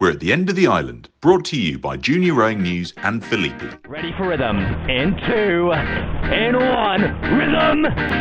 We're at the end of the island, brought to you by Junior Rowing News and Filippi. Ready for rhythm. In 2, in 1, rhythm,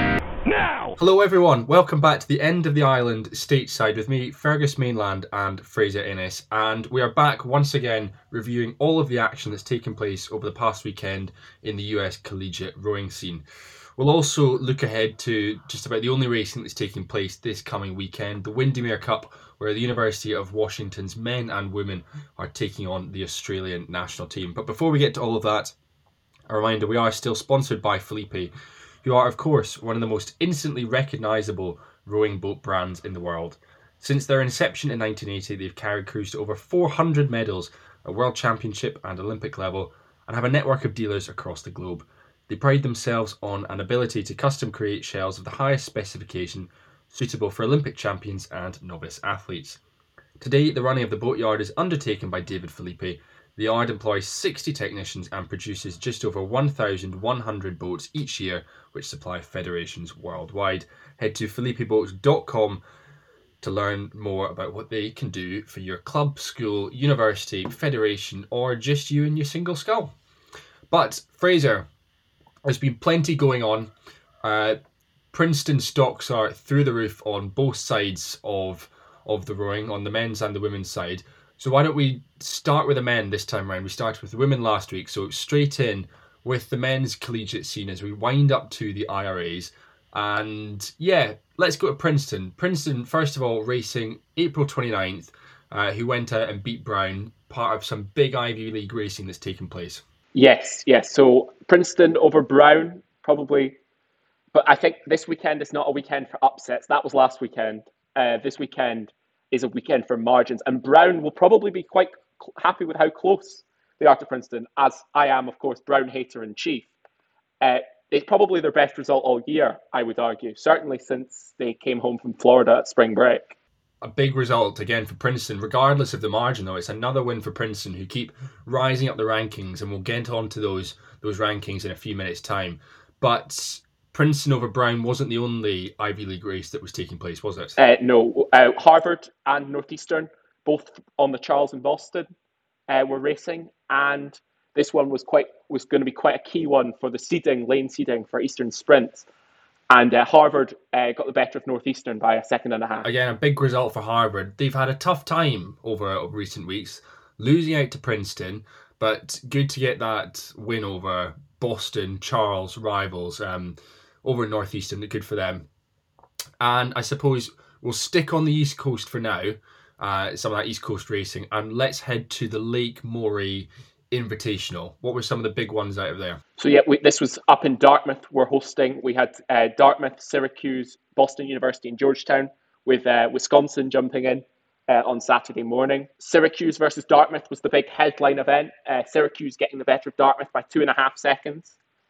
now! Hello everyone, welcome back to the end of the island stateside with me, Fergus Mainland and Fraser Innes, and we are back once again reviewing all of the action that's taken place over the past weekend in the US collegiate rowing scene. We'll also look ahead to just about the only racing that's taking place this coming weekend, the Windermere Cup, where the University of Washington's men and women are taking on the Australian national team. But before we get to all of that, a reminder, we are still sponsored by Filippi, who are, of course, one of the most instantly recognisable rowing boat brands in the world. Since their inception in 1980, they've carried crews to over 400 medals at World Championship and Olympic level and have a network of dealers across the globe. They pride themselves on an ability to custom create shells of the highest specification suitable for Olympic champions and novice athletes. Today, the running of the boatyard is undertaken by David Filippi. The yard employs 60 technicians and produces just over 1,100 boats each year, which supply federations worldwide. Head to filippiboats.com to learn more about what they can do for your club, school, university, federation, or just you and your single scull. But, Fraser, there's been plenty going on. Princeton stocks are through the roof on both sides of the rowing, on the men's and the women's side. So why don't we start with the men this time around? We started with the women last week, so straight in with the men's collegiate scene as we wind up to the IRAs. And yeah, let's go to Princeton. Princeton, first of all, racing April 29th, who went out and beat Brown, part of some big Ivy League racing that's taken place. Yes. So Princeton over Brown, probably. But I think this weekend is not a weekend for upsets. That was last weekend. This weekend is a weekend for margins. And Brown will probably be quite happy with how close they are to Princeton, as I am, of course, Brown hater in chief. It's probably their best result all year, I would argue. Certainly since they came home from Florida at spring break. A big result again for Princeton, regardless of the margin though. It's another win for Princeton, who keep rising up the rankings, and we'll get on to those rankings in a few minutes' time. But Princeton over Brown wasn't the only Ivy League race that was taking place, was it? No. Harvard and Northeastern, both on the Charles in Boston, were racing, and this one was going to be quite a key one for the lane seeding for Eastern Sprints. And Harvard got the better of Northeastern by a second and a half. Again, a big result for Harvard. They've had a tough time over recent weeks, losing out to Princeton, but good to get that win over Boston, Charles, rivals, over Northeastern. Good for them. And I suppose we'll stick on the East Coast for now, some of that East Coast racing, and let's head to the Lake Moray Invitational. What were some of the big ones out of there? So yeah, this was up in Dartmouth. We're hosting. We had Dartmouth, Syracuse, Boston University, and Georgetown, with Wisconsin jumping in on Saturday morning. Syracuse versus Dartmouth was the big headline event. Syracuse getting the better of Dartmouth by 2.5 seconds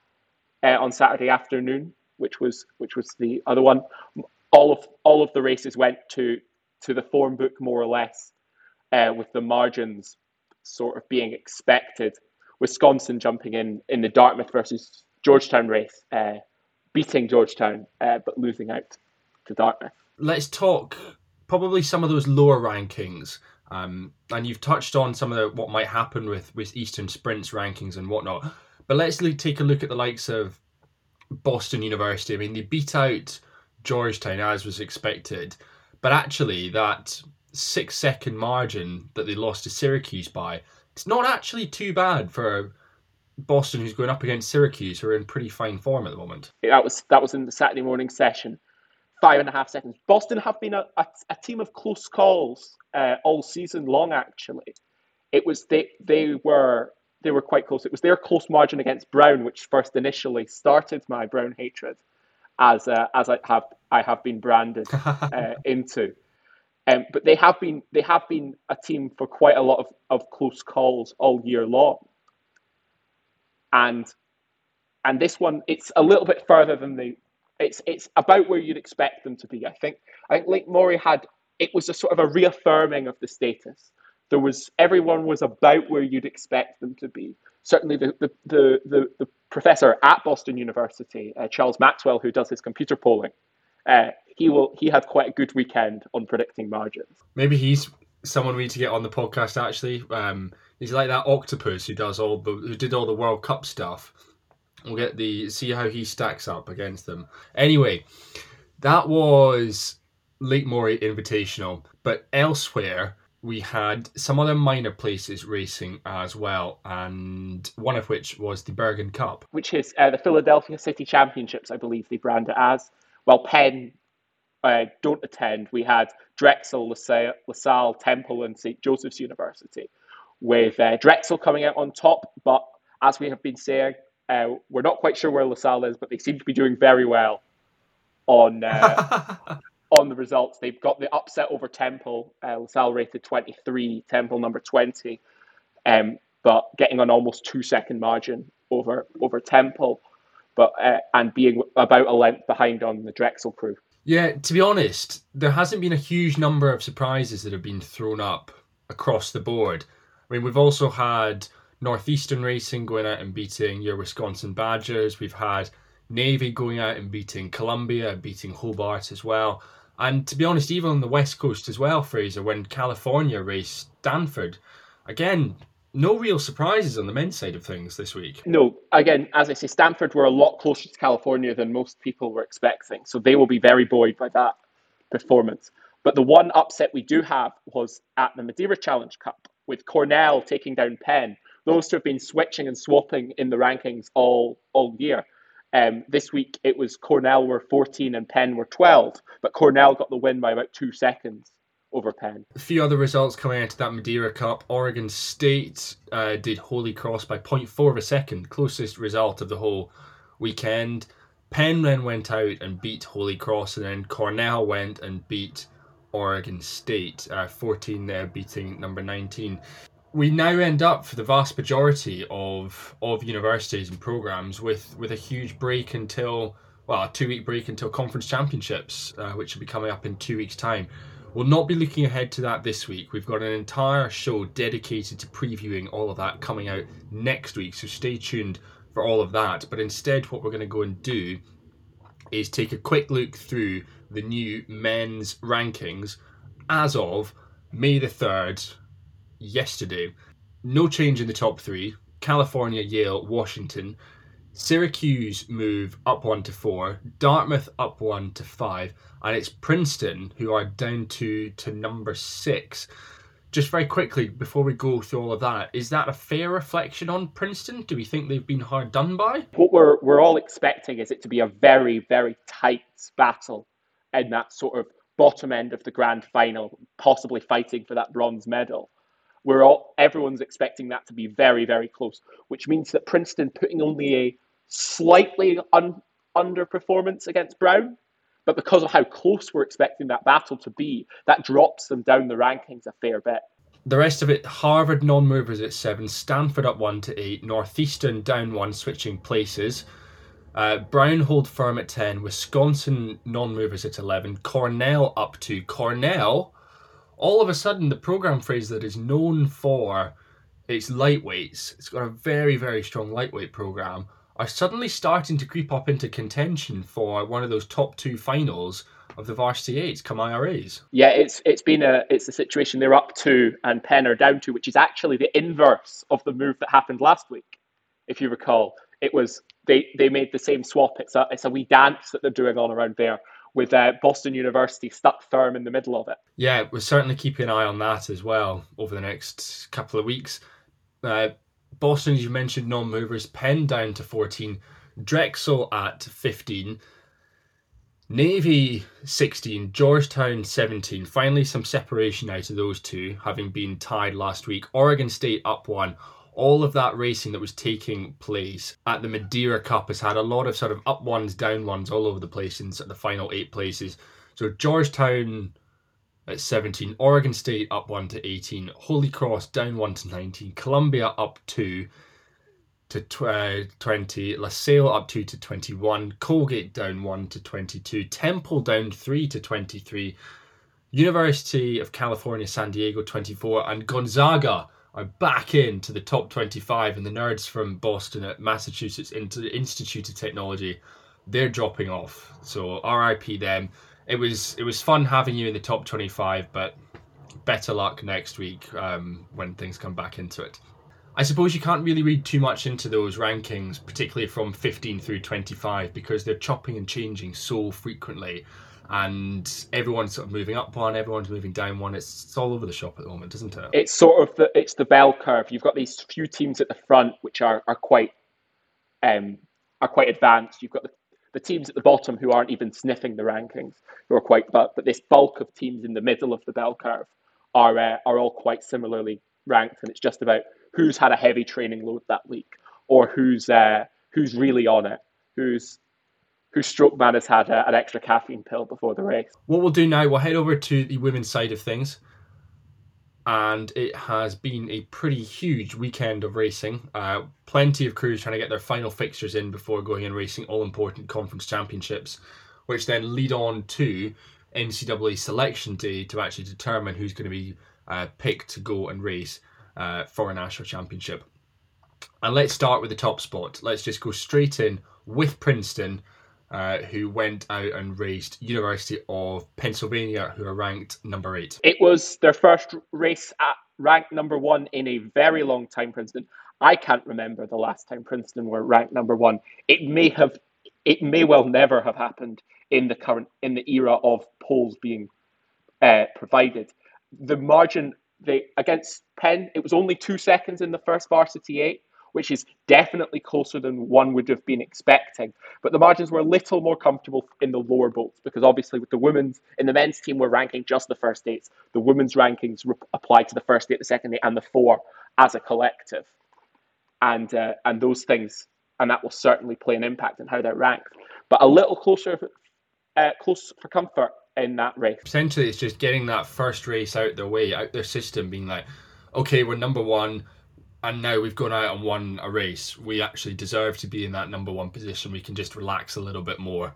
on Saturday afternoon, which was the other one. All of the races went to the form book more or less, with the margins sort of being expected. Wisconsin jumping in the Dartmouth versus Georgetown race, beating Georgetown, but losing out to Dartmouth. Let's talk probably some of those lower rankings. And you've touched on some of what might happen with Eastern Sprints rankings and whatnot. But let's take a look at the likes of Boston University. I mean, they beat out Georgetown as was expected. But actually, that 6-second margin that they lost to Syracuse by, it's not actually too bad for Boston, who's going up against Syracuse, who are in pretty fine form at the moment. That was in the Saturday morning session. 5.5 seconds. Boston have been a team of close calls all season long. Actually, it was they were quite close. It was their close margin against Brown which first initially started my Brown hatred, as I have been branded into. But they have been a team for quite a lot of close calls all year long. And this one, it's a little bit further than it's about where you'd expect them to be. I think Lake Moray it was a sort of a reaffirming of the status. Everyone was about where you'd expect them to be. Certainly the professor at Boston University, Charles Maxwell, who does his computer polling, he had quite a good weekend on predicting margins. Maybe he's someone we need to get on the podcast, actually. He's like that octopus who did all the World Cup stuff. We'll see how he stacks up against them. Anyway, that was Lake Moray Invitational. But elsewhere, we had some other minor places racing as well, and one of which was the Bergen Cup. Which is the Philadelphia City Championships, I believe they brand it as. Well, Penn don't attend. We had Drexel, LaSalle, Temple, and St. Joseph's University, with Drexel coming out on top. But as we have been saying, we're not quite sure where LaSalle is, but they seem to be doing very well on on the results. They've got the upset over Temple. LaSalle rated 23, Temple number 20, but getting an almost 2-second margin over Temple, but and being about a length behind on the Drexel crew. Yeah, to be honest, there hasn't been a huge number of surprises that have been thrown up across the board. I mean, we've also had Northeastern Racing going out and beating your Wisconsin Badgers. We've had Navy going out and beating Columbia, beating Hobart as well. And to be honest, even on the West Coast as well, Fraser, when California raced Stanford, again, no real surprises on the men's side of things this week. No, again, as I say, Stanford were a lot closer to California than most people were expecting, so they will be very buoyed by that performance. But the one upset we do have was at the Madeira Challenge Cup, with Cornell taking down Penn. Those two have been switching and swapping in the rankings all year. This week it was Cornell were 14 and Penn were 12, but Cornell got the win by about 2 seconds over Penn. A few other results coming out of that Madeira Cup. Oregon State did Holy Cross by 0.4 of a second, closest result of the whole weekend. Penn then went out and beat Holy Cross, and then Cornell went and beat Oregon State, 14 there beating number 19. We now end up, for the vast majority of universities and programs, with a huge break until, well, a 2-week break until conference championships, which will be coming up in 2 weeks' time. We'll not be looking ahead to that this week. We've got an entire show dedicated to previewing all of that coming out next week, so stay tuned for all of that. But instead, what we're going to go and do is take a quick look through the new men's rankings as of May the 3rd, yesterday. No change in the top 3. California, Yale, Washington. Syracuse move up 1 to 4. Dartmouth up 1 to 5. And it's Princeton who are down to number 6. Just very quickly, before we go through all of that, is that a fair reflection on Princeton? Do we think they've been hard done by? What we're all expecting is it to be a very, very tight battle in that sort of bottom end of the grand final, possibly fighting for that bronze medal. Everyone's expecting that to be very, very close, which means that Princeton putting only a slightly underperformance against Brown, but because of how close we're expecting that battle to be, that drops them down the rankings a fair bit. The rest of it, Harvard non-movers at 7, Stanford up 1 to 8, Northeastern down 1, switching places. Brown hold firm at 10, Wisconsin non-movers at 11, Cornell up 2. Cornell, all of a sudden, the program phrase that is known for its lightweights, it's got a very, very strong lightweight program, are suddenly starting to creep up into contention for one of those top 2 finals of the Varsity 8s come IRAs. Yeah, it's a situation they're up 2 and Penn are down 2, which is actually the inverse of the move that happened last week. If you recall, it was they made the same swap. It's a wee dance that they're doing all around there, with Boston University stuck firm in the middle of it. Yeah, we're certainly keeping an eye on that as well over the next couple of weeks. Boston, as you mentioned, non-movers. Penn down to 14. Drexel at 15. Navy 16. Georgetown 17. Finally, some separation out of those two, having been tied last week. Oregon State up 1. All of that racing that was taking place at the Madeira Cup has had a lot of sort of up ones, down ones all over the place in the final 8 places. So Georgetown at 17, Oregon State up 1 to 18, Holy Cross down 1 to 19, Columbia up 2 to 20, LaSalle up 2 to 21, Colgate down 1 to 22, Temple down 3 to 23, University of California, San Diego 24, and Gonzaga are back into the top 25, and the nerds from Boston at Massachusetts Institute of Technology, they're dropping off. So RIP them. It was fun having you in the top 25, but better luck next week when things come back into it. I suppose you can't really read too much into those rankings, particularly from 15 through 25, because they're chopping and changing so frequently, and everyone's sort of moving up one, everyone's moving down one. It's all over the shop at the moment, isn't it? It's sort of the bell curve. You've got these few teams at the front which are quite advanced. You've got the teams at the bottom who aren't even sniffing the rankings, who are quite, but this bulk of teams in the middle of the bell curve are all quite similarly ranked, and it's just about who's had a heavy training load that week, or who's really on it, whose stroke man has had an extra caffeine pill before the race. What we'll do now, we'll head over to the women's side of things, and it has been a pretty huge weekend of racing. Plenty of crews trying to get their final fixtures in before going and racing all-important conference championships, which then lead on to NCAA Selection Day to actually determine who's going to be picked to go and race for a national championship. And let's start with the top spot. Let's just go straight in with Princeton, who went out and raced University of Pennsylvania, who are ranked number 8. It was their first race at ranked number 1 in a very long time, Princeton. I can't remember the last time Princeton were ranked number 1. It may well never have happened in the era of polls being provided. The margin against Penn, it was only 2 seconds in the first varsity 8, which is definitely closer than one would have been expecting. But the margins were a little more comfortable in the lower bolts, because obviously with in the men's team, we're ranking just the first 8s. The women's rankings apply to the first 8, the second 8, and the 4 as a collective. And those things, and that will certainly play an impact on how they're ranked. But a little close for comfort in that race. Essentially, it's just getting that first race out their way, out their system, being like, okay, we're number 1, and now we've gone out and won a race. We actually deserve to be in that number 1 position. We can just relax a little bit more.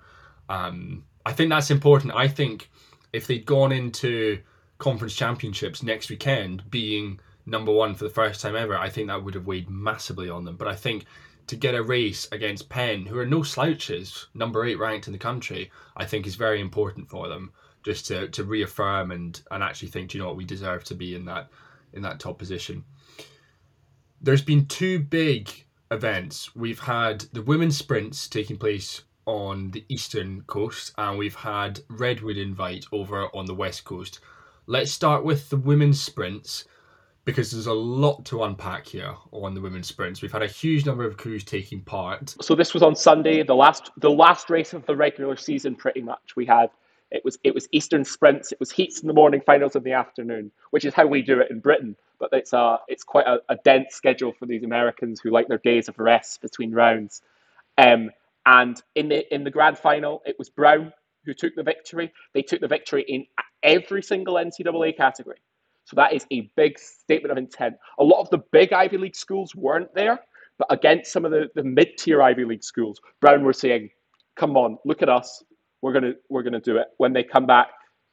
I think that's important. I think if they'd gone into conference championships next weekend being number 1 for the first time ever, I think that would have weighed massively on them. But I think to get a race against Penn, who are no slouches, number 8 ranked in the country, I think is very important for them, just to reaffirm and actually think, you know what, we deserve to be in that top position. There's been 2 big events. We've had the women's sprints taking place on the eastern coast, and we've had Redwood Invite over on the west coast. Let's start with the women's sprints, because there's a lot to unpack here on the women's sprints. We've had a huge number of crews taking part. So this was on Sunday, the last race of the regular season. Pretty much, it was Eastern sprints. It was heats in the morning, finals in the afternoon, which is how we do it in Britain. But it's quite a dense schedule for these Americans who like their days of rest between rounds. And in the grand final, it was Brown who took the victory. They took the victory in every single NCAA category. So that is a big statement of intent. A lot of the big Ivy League schools weren't there, but against some of the mid-tier Ivy League schools, Brown were saying, "Come on, look at us. We're gonna do it." When they come back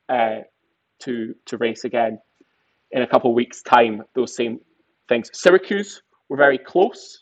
to race again in a couple of weeks' time, those same things. Syracuse were very close,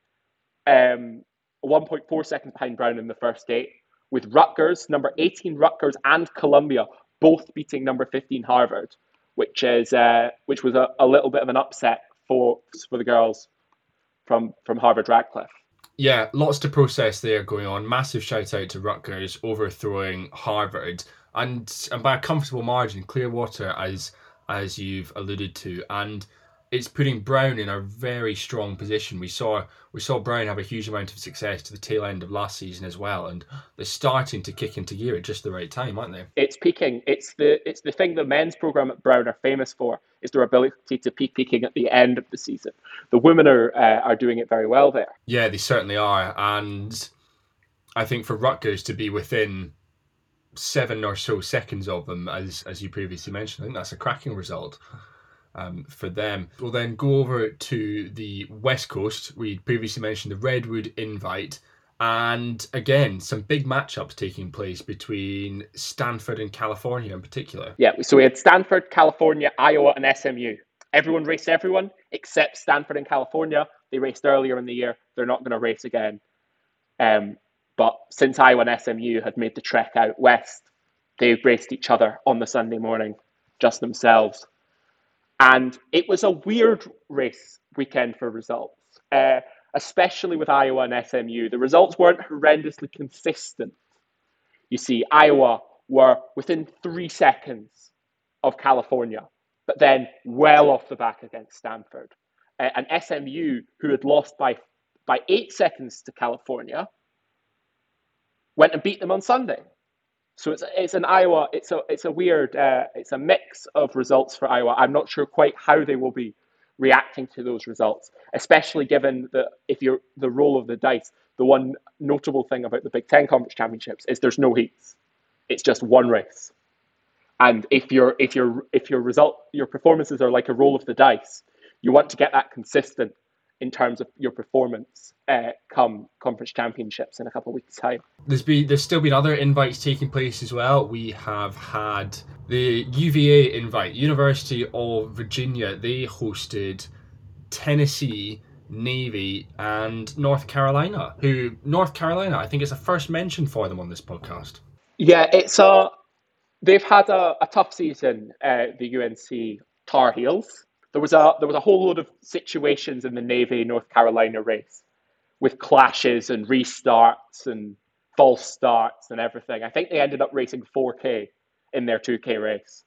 1.4 seconds behind Brown in the first 8, with Rutgers, number 18 Rutgers, and Columbia both beating number 15 Harvard, which was a little bit of an upset for the girls from Harvard Radcliffe. Yeah, lots to process there going on. Massive shout out to Rutgers overthrowing Harvard, and by a comfortable margin, Clearwater, as you've alluded to, and it's putting Brown in a very strong position. We saw Brown have a huge amount of success to the tail end of last season as well, and they're starting to kick into gear at just the right time, aren't they? It's peaking. It's the thing the men's program at Brown are famous for, is their ability to peaking at the end of the season. The women are doing it very well there. Yeah, they certainly are, and I think for Rutgers to be within 7 or so seconds of them, as you previously mentioned, I think that's a cracking result. For them. We'll then go over to the West Coast. We previously mentioned the Redwood Invite, and again, some big matchups taking place between Stanford and California in particular. Yeah, so we had Stanford, California, Iowa, and SMU. Everyone raced everyone except Stanford and California. They raced earlier in the year. They're not going to race again. But since Iowa and SMU had made the trek out west, they raced each other on the Sunday morning, just themselves. And it was a weird race weekend for results, especially with Iowa and SMU. The results weren't horrendously consistent. You see, Iowa were within 3 seconds of California, but then well off the back against Stanford. And SMU, who had lost by 8 seconds to California, went and beat them on Sunday. So it's an Iowa. It's a weird. It's a mix of results for Iowa. I'm not sure quite how they will be reacting to those results, especially given that if you're the roll of the dice. The one notable thing about the Big Ten Conference Championships is there's no heats. It's just one race, and if your performances are like a roll of the dice, you want to get that consistent in terms of your performance come conference championships in a couple of weeks' time. There's still been other invites taking place as well. We have had the UVA invite, University of Virginia. They hosted Tennessee, Navy, and North Carolina. North Carolina, I think it's a first mention for them on this podcast. Yeah, they've had a tough season. The UNC Tar Heels. There was a whole load of situations in the Navy North Carolina race with clashes and restarts and false starts and everything. I think they ended up racing 4K in their 2K race.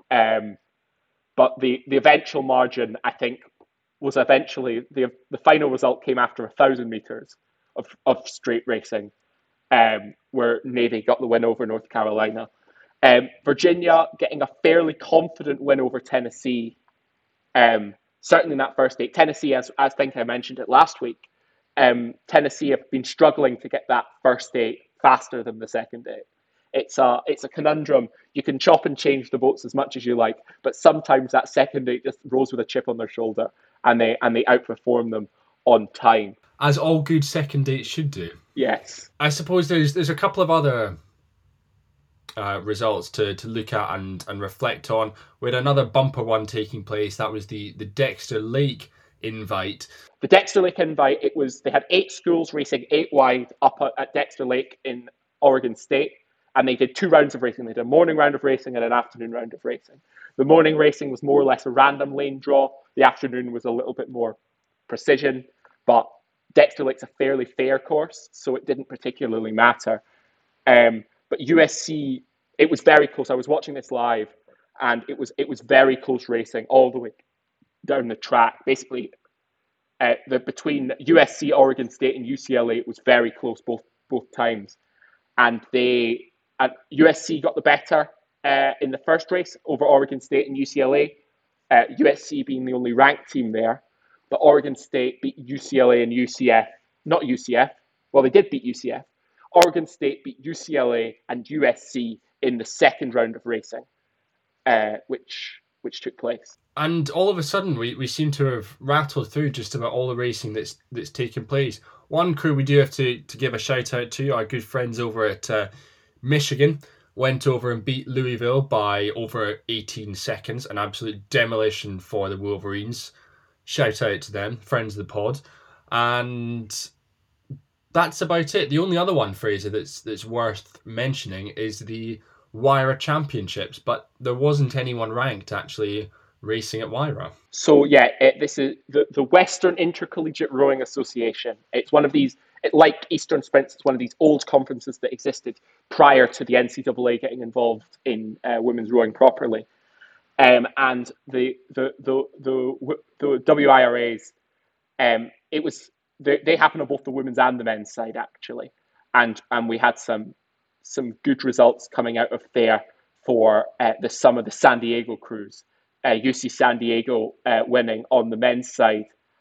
But the eventual margin, I think, was eventually the final result came after 1,000 meters of straight racing, where Navy got the win over North Carolina. Virginia getting a fairly confident win over Tennessee. Certainly in that first day. Tennessee, as I think I mentioned it last week, Tennessee have been struggling to get that first day faster than the second day. It's a conundrum. You can chop and change the boats as much as you like, but sometimes that second day just rolls with a chip on their shoulder, and they outperform them on time. As all good second dates should do. Yes. I suppose there's a couple of other results to look at and reflect on. We had another bumper one taking place. That was the Dexter Lake invite. The Dexter Lake invite, they had 8 schools racing 8 wide up at Dexter Lake in Oregon State, and they did 2 rounds of racing. They did a morning round of racing and an afternoon round of racing. The morning racing was more or less a random lane draw. The afternoon was a little bit more precision, but Dexter Lake's a fairly fair course, so it didn't particularly matter. But USC, it was very close. I was watching this live, and it was very close racing all the way down the track. Basically, between USC, Oregon State, and UCLA, it was very close both times. And USC got the better in the first race over Oregon State and UCLA. USC being the only ranked team there, but Oregon State beat UCLA and UCF. Not UCF. Well, they did beat UCF. Oregon State beat UCLA and USC in the second round of racing, which took place. And all of a sudden, we seem to have rattled through just about all the racing that's taken place. One crew we do have to give a shout out to, our good friends over at Michigan, went over and beat Louisville by over 18 seconds, an absolute demolition for the Wolverines. Shout out to them, friends of the pod. And that's about it. The only other one, Fraser, that's worth mentioning is the WIRA Championships, but there wasn't anyone ranked actually racing at WIRA. So yeah, this is the Western Intercollegiate Rowing Association. It's one of these, like Eastern Sprints, it's one of these old conferences that existed prior to the NCAA getting involved in women's rowing properly. And the WIRAs, they happen on both the women's and the men's side actually, and we had some good results coming out of there for some of the San Diego crews. UC San Diego winning on the men's side,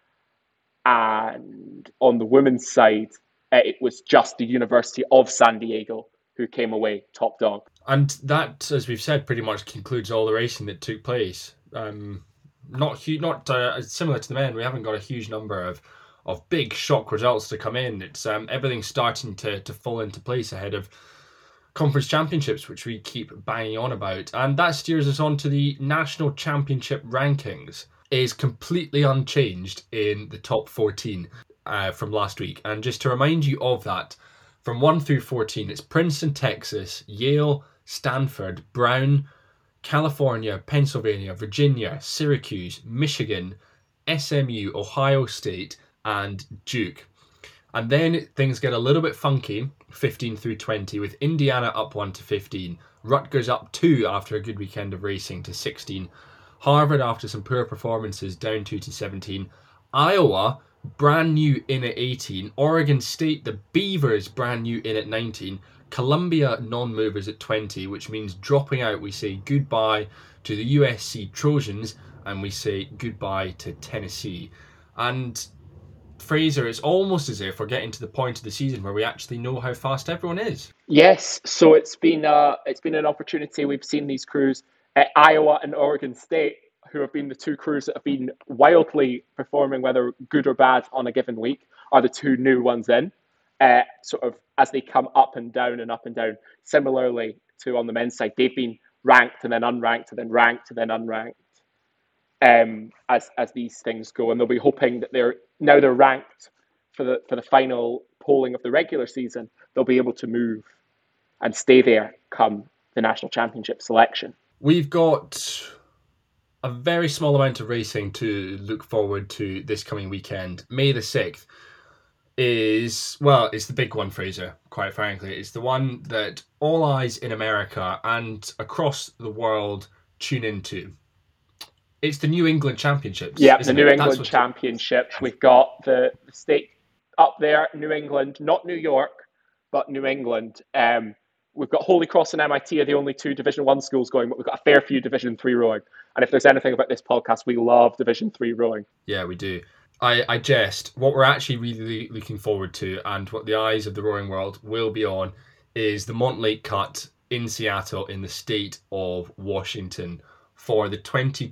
and on the women's side, it was just the University of San Diego who came away top dog. And that, as we've said, pretty much concludes all the racing that took place. Not similar to the men. We haven't got a huge number of big shock results to come in. It's everything's starting to fall into place ahead of conference championships, which we keep banging on about. And that steers us on to the national championship rankings. It is completely unchanged in the top 14 from last week. And just to remind you of that, from 1 through 14, it's Princeton, Texas, Yale, Stanford, Brown, California, Pennsylvania, Virginia, Syracuse, Michigan, SMU, Ohio State, and Duke. And then things get a little bit funky, 15 through 20, with Indiana up 1 to 15, Rutgers up 2 after a good weekend of racing to 16, Harvard after some poor performances down 2 to 17, Iowa brand new in at 18, Oregon State, the Beavers, brand new in at 19, Columbia non-movers at 20, which means dropping out, we say goodbye to the USC Trojans and we say goodbye to Tennessee. And Fraser, it's almost as if we're getting to the point of the season where we actually know how fast everyone is. Yes, so it's been an opportunity. We've seen these crews at Iowa and Oregon State, who have been the two crews that have been wildly performing, whether good or bad on a given week, are the two new ones in. Sort of as they come up and down and up and down. Similarly to on the men's side, they've been ranked and then unranked and then ranked and then unranked as these things go, and they'll be hoping that they're ranked for the final polling of the regular season. They'll be able to move and stay there come the national championship selection. We've got a very small amount of racing to look forward to this coming weekend. May the 6th is, well, it's the big one, Fraser, quite frankly. It's the one that all eyes in America and across the world tune into. It's the New England Championships. Yeah, the New England Championships. We've got the state up there, New England, not New York, but New England. We've got Holy Cross and MIT are the only two Division 1 schools going, but we've got a fair few Division 3 rowing. And if there's anything about this podcast, we love Division 3 rowing. Yeah, we do. I jest. What we're actually really looking forward to, and what the eyes of the rowing world will be on, is the Montlake Cut in Seattle in the state of Washington for the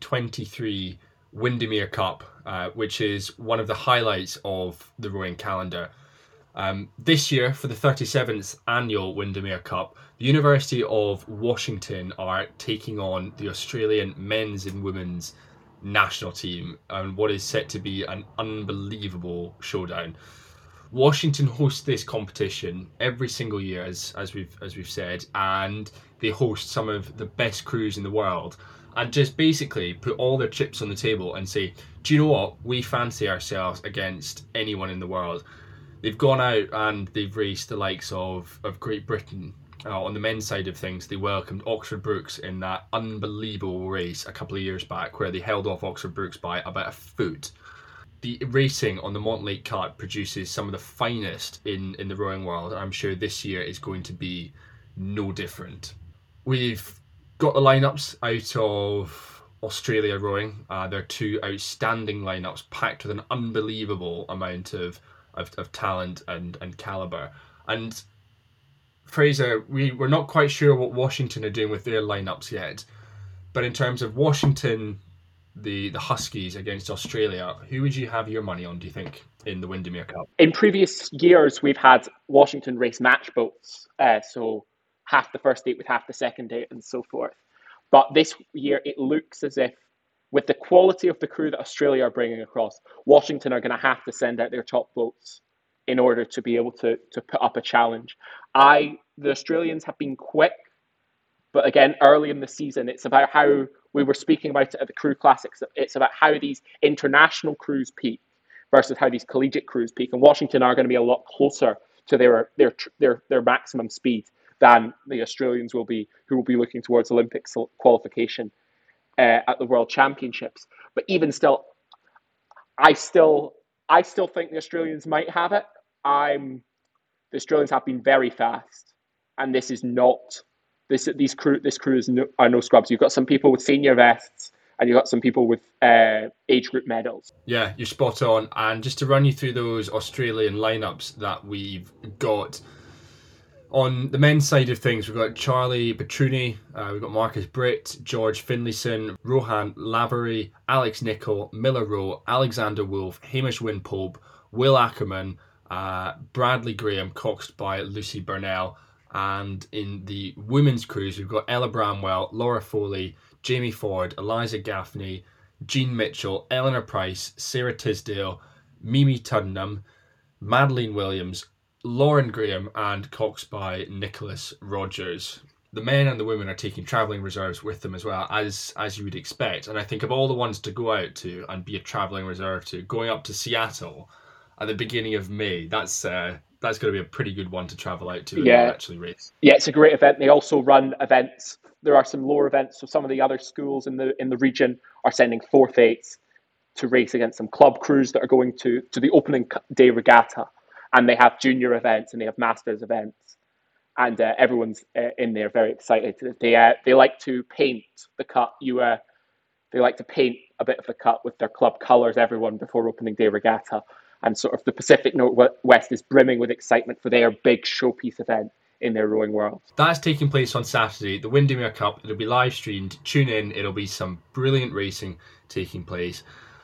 2023 Windermere Cup, which is one of the highlights of the rowing calendar. This year, for the 37th annual Windermere Cup, the University of Washington are taking on the Australian men's and women's national team and what is set to be an unbelievable showdown. Washington hosts this competition every single year, as we've said, and they host some of the best crews in the world, and just basically put all their chips on the table and say, do you know what? We fancy ourselves against anyone in the world. They've gone out and they've raced the likes of Great Britain. On the men's side of things, they welcomed Oxford Brookes in that unbelievable race a couple of years back where they held off Oxford Brookes by about a foot. The racing on the Montlake Cut produces some of the finest in the rowing world, and I'm sure this year is going to be no different. We've got the lineups out of Australia rowing. They're two outstanding lineups packed with an unbelievable amount of talent and calibre. And Fraser, we're not quite sure what Washington are doing with their lineups yet, but in terms of Washington, the Huskies against Australia, who would you have your money on, do you think, in the Windermere Cup? In previous years, we've had Washington race match boats, so half the first date with half the second date and so forth. But this year, it looks as if, with the quality of the crew that Australia are bringing across, Washington are going to have to send out their top boats in order to be able to put up a challenge. The Australians have been quick, but again, early in the season, it's about how we were speaking about it at the Crew Classics. It's about how these international crews peak versus how these collegiate crews peak. And Washington are going to be a lot closer to their maximum speed than the Australians will be, who will be looking towards Olympic qualification at the World Championships. But even still, I still think the Australians might have it. The Australians have been very fast, and this is not this crew are no scrubs. You've got some people with senior vests, and you've got some people with age group medals. Yeah, you're spot on. And just to run you through those Australian lineups that we've got. On the men's side of things, we've got Charlie Petruni, we've got Marcus Britt, George Finlayson, Rohan Lavery, Alex Nichol, Miller Rowe, Alexander Wolf, Hamish Wynne-Pope, Will Ackerman, Bradley Graham, coxed by Lucy Burnell. And in the women's crews, we've got Ella Bramwell, Laura Foley, Jamie Ford, Eliza Gaffney, Jean Mitchell, Eleanor Price, Sarah Tisdale, Mimi Tuddenham, Madeline Williams, Lauren Graham, and coxed by Nicholas Rogers. the men and the women are taking travelling reserves with them as well, as you would expect. And I think of all the ones to go out to and be a travelling reserve to, going up to Seattle at the beginning of May, that's going to be a pretty good one to travel out to and actually race. Yeah, it's a great event. They also run events. There are some lower events, so some of the other schools in the region are sending fourth eights to race against some club crews that are going to the opening day regatta, and they have junior events and they have masters events, and everyone's in there very excited. They like to paint the cut. They like to paint a bit of the cut with their club colours, everyone, before opening day regatta. And sort of the Pacific Northwest is brimming with excitement for their big showpiece event in their rowing world. That's taking place on Saturday, the Windermere Cup. It'll be live streamed. Tune in. It'll be some brilliant racing taking place.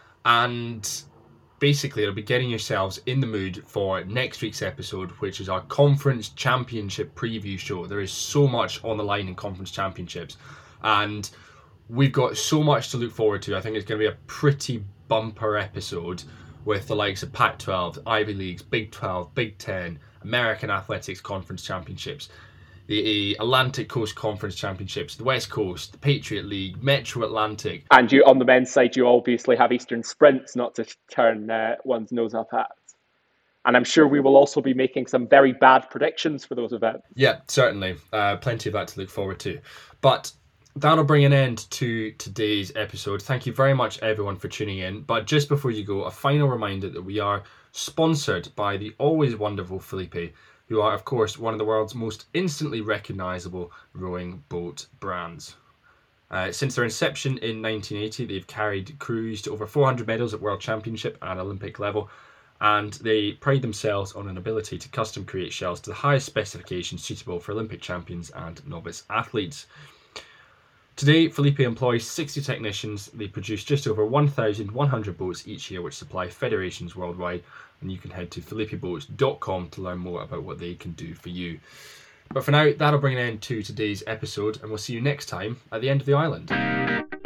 And basically, it'll be getting yourselves in the mood for next week's episode, which is our Conference Championship preview show. There is so much on the line in Conference Championships. And we've got so much to look forward to. I think it's going to be a pretty bumper episode with the likes of Pac-12, Ivy Leagues, Big 12, Big 10, American Athletics Conference Championships, the Atlantic Coast Conference Championships, the West Coast, the Patriot League, Metro Atlantic. And you, on the men's side, you obviously have Eastern Sprints not to turn one's nose up at. And I'm sure we will also be making some very bad predictions for those events. Yeah, certainly. Plenty of that to look forward to. But that'll bring an end to today's episode. Thank you very much, everyone, for tuning in. But just before you go, a final reminder that we are sponsored by the always wonderful Felipe, who are, of course, one of the world's most instantly recognisable rowing boat brands. Since their inception in 1980, they've carried crews to over 400 medals at World Championship and Olympic level, and they pride themselves on an ability to custom create shells to the highest specifications suitable for Olympic champions and novice athletes. Today, Felipe employs 60 technicians. They produce just over 1,100 boats each year, which supply federations worldwide. And you can head to felipeboats.com to learn more about what they can do for you. But for now, that'll bring an end to today's episode, and we'll see you next time at the end of the island.